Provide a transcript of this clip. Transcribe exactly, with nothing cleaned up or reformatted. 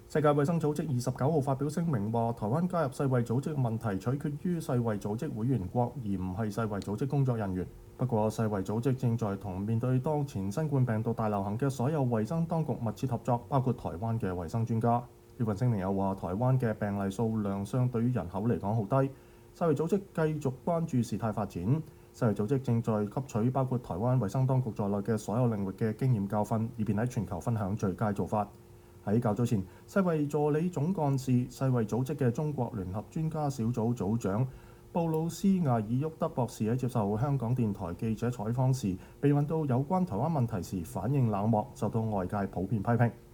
世界衛生組織二十九號發表聲明話，台灣加入世衛組織嘅問題取決於世衛組織會員國，而唔係世衛組織工作人員。不過，世衛組織正在同面對當前新冠病毒大流行嘅所有衛生當局密切合作，包括台灣嘅衛生專家。呢份聲明又話，台灣嘅病例數量相對於人口嚟講好低。世衛組織繼續關注事態發展。世衛組織正在吸取包括台灣衛生當局在內嘅所有領域嘅經驗教訓，以便喺全球分享最佳做法。喺較早前，世衛助理總幹事、世衛組織嘅中國聯合專家小組組長布魯斯·艾爾沃德博士喺接受香港電台記者採訪時，被問到有關台灣問題時反應冷漠，受到外界普遍批評。